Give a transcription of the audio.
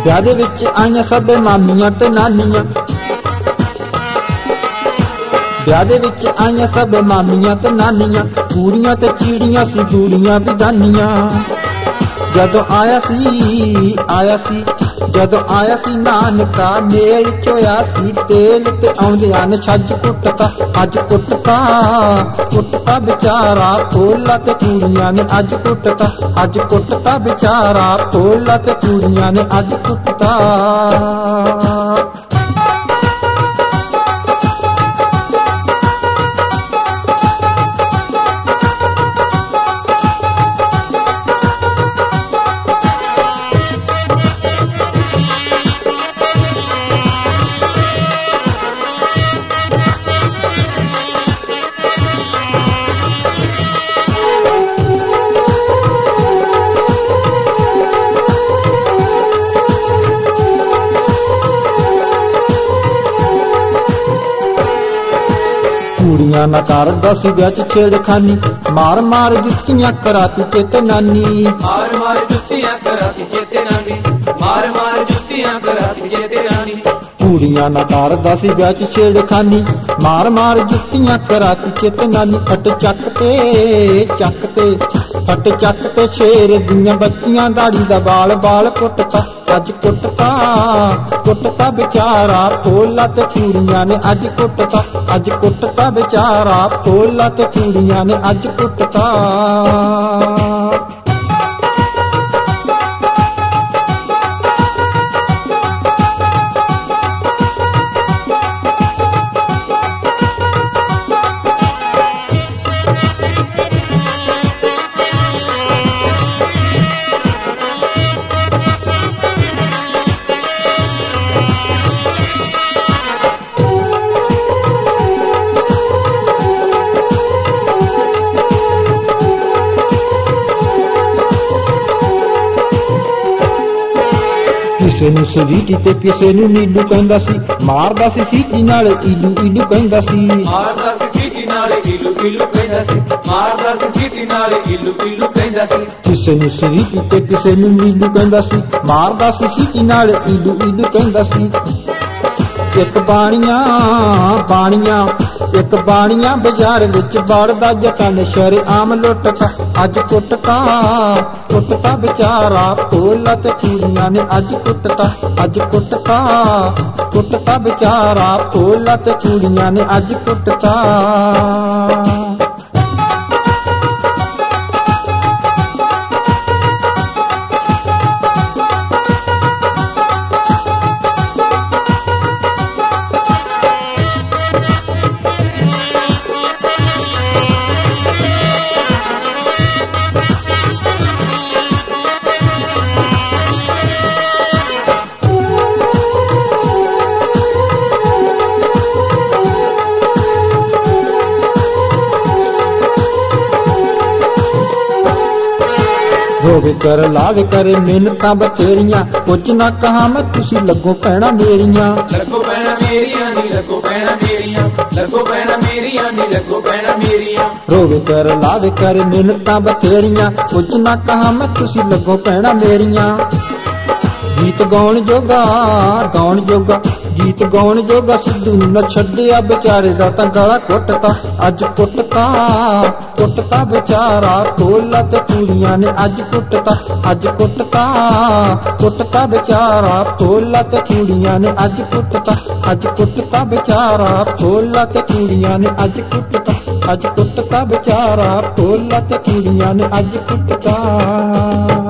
ਵਿਆਹ ਦੇ ਵਿੱਚ ਆਈਆਂ ਸਭ ਮਾਮੀਆਂ ਤੇ ਨਾਨੀਆਂ, ਵਿਆਹ ਦੇ ਵਿੱਚ ਆਈਆਂ ਸਭ ਮਾਮੀਆਂ ਤੇ ਨਾਨੀਆਂ, ਕੁੜੀਆਂ ਤੇ ਚੀੜੀਆਂ ਸੀ ਗੂੜੀਆਂ ਵੀ ਦਾਨੀਆਂ। ਜਦੋਂ ਆਇਆ ਸੀ ਨਾਨਕਾ, ਮੇਲ ਚੋਇਆ ਸੀ ਤੇਲ ਤੇ ਆਉਂਦਿਆਂ ਨੇ ਛੱਜ ਕੁੱਟਤਾ। ਅੱਜ ਕੁੱਟਤਾ ਵਿਚਾਰਾ ਭੋਲਾ ਤੇ ਕੁੜੀਆਂ ਨੇ ਅੱਜ ਕੁੱਟਤਾ। ਅੱਜ ਕੁੱਟਤਾ ਵਿਚਾਰਾ ਭੋਲਾ ਤੇ ਕੁੜੀਆਂ ਨੇ ਅੱਜ ਕੁੱਟਤਾ। ਕੁੜੀਆਂ ਨਾ ਕਰਦਾ ਸੀ ਵਿਆਹ ਚ ਛੇੜਖਾਨੀ, ਮਾਰ ਮਾਰ ਜੁੱਤੀਆਂ ਕਰਾਤੀ ਚੇਤੇ ਨਾਨੀ। ਮਾਰ ਮਾਰ ਜੁੱਤੀਆਂ ਕਰਾਤੀ ਚੇਤੇ ਨਾਨੀ, ਮਾਰ ਮਾਰ ਜੁੱਤੀਆਂ ਕਰਾਤੀ ਚੇਤੇ ਨਾਨੀ। ਕੁੜੀਆਂ ਨਾ ਕਰਦਾ ਸੀ ਵਿਆਹ ਚ ਛੇੜਖਾਨੀ, ਮਾਰ ਮਾਰ ਜੁੱਤੀਆਂ ਕਰਾਤੀ ਚੇਤੇ ਨਾਨੀ। ਫਟ ਚੱਕ ਤੇ ਸ਼ੇਰ ਦੀਆਂ ਬੱਚੀਆਂ, ਦਾੜੀ ਦਾ ਬਾਲ ਕੁੱਟਤਾ। ਅੱਜ ਕੁੱਟਤਾ ਵਿਚਾਰਾ ਭੋਲਾ ਤੇ ਕੁੜੀਆਂ ਨੇ ਅੱਜ ਕੁੱਟਤਾ। ਅੱਜ ਕੁੱਟਤਾ ਵਿਚਾਰਾ ਭੋਲਾ ਤੇ ਕੁੜੀਆਂ ਨੇ ਅੱਜ ਕੁੱਟਤਾ। ਕਿਸੇ ਨੂੰ ਸਵੀਟੀ ਤੇ ਕਿਸੇ ਨੂੰ ਨੀਲੂ ਕਹਿੰਦਾ ਸੀ, ਮਾਰਦਾ ਸੀ ਸੀਟੀ ਨਾਲ ਇਲੂ ਕਹਿੰਦਾ ਸੀ। ਮਾਰਦਾ ਸੀ ਸੀਟੀ ਨਾਲ ਇਲੂ ਕਹਿੰਦਾ ਸੀ, ਮਾਰਦਾ ਸੀ ਸੀਟੀ ਨਾਲ ਇਲੂ ਕਹਿੰਦਾ ਸੀ। ਕਿਸੇ ਨੂੰ ਸਵੀਟੀ ਤੇ ਕਿਸੇ ਨੂੰ ਨੀਲੂ ਕਹਿੰਦਾ ਸੀ, ਮਾਰਦਾ ਸੀ ਸੀਟੀ ਨਾਲ ਇਲੂ ਕਹਿੰਦਾ ਸੀ। ਇੱਕ ਬਾਣੀਆਂ ਬਾਜ਼ਾਰ ਵਿੱਚ ਵੜਦਾ, ਜੱਟਾਂ ਨੇ ਸ਼ਰੇਆਮ ਲੁੱਟਤਾ। ਅੱਜ ਕੁੱਟਤਾ ਵਿਚਾਰਾ ਭੋਲਾ ਤੇ ਕੁੜੀਆਂ ਨੇ ਅੱਜ ਕੁੱਟਤਾ। ਅੱਜ ਕੁੱਟਤਾ ਵਿਚਾਰਾ ਭੋਲਾ ਤੇ ਕੁੜੀਆਂ ਨੇ ਅੱਜ ਕੁੱਟਤਾ। ਰੋਵੇ ਕਰ ਲਾਵੇ ਕਰੇ ਮਿਹਨਤਾਂ ਬਥੇਰੀਆਂ, ਕੁਝ ਨਾ ਕਹਾਂ ਮੈਂ ਤੁਸੀਂ ਲੱਗੋ ਭੈਣਾ ਮੇਰੀਆਂ। ਲੱਗੋ ਭੈਣਾ ਮੇਰੀਆਂ ਨੀ ਲੱਗੋ ਭੈਣਾ ਮੇਰੀਆਂ, ਲੱਗੋ ਭੈਣਾ ਮੇਰੀਆਂ ਨੀ ਲੱਗੋ ਭੈਣਾ ਮੇਰੀਆਂ। ਰੋਵੇ ਕਰ ਲਾਵੇ ਕਰੇ ਮਿਹਨਤਾਂ ਬਥੇਰੀਆਂ, ਕੁਝ ਨਾ ਕਹਾਂ ਮੈਂ ਤੁਸੀਂ ਲੱਗੋ ਭੈਣਾ ਮੇਰੀਆਂ। ਗੀਤ ਗਾਉਣ ਜੋਗਾ ਸਿੱਧੂ ਨਾ ਛੱਡਿਆ ਵਿਚਾਰੇ ਦਾ ਤਾਂ ਗਲਾ ਕੁੱਟਤਾ। ਅੱਜ ਕੁੱਟਤਾ ਵਿਚਾਰਾ ਭੋਲਾ ਤੇ ਕੁੜੀਆਂ ਨੇ ਅੱਜ ਕੁੱਟਤਾ। ਅੱਜ ਕੁੱਟਤਾ ਵਿਚਾਰਾ ਭੋਲਾ ਤੇ ਕੁੜੀਆਂ ਨੇ ਅੱਜ ਕੁੱਟਤਾ। ਅੱਜ ਕੁੱਟਤਾ ਵਿਚਾਰਾ ਭੋਲਾ ਤੇ ਕੁੜੀਆਂ ਨੇ ਅੱਜ ਕੁੱਟਤਾ। ਅੱਜ ਕੁੱਟਤਾ ਵਿਚਾਰਾ ਭੋਲਾ ਤੇ ਕੁੜੀਆਂ ਨੇ ਅੱਜ ਕੁੱਟਤਾ।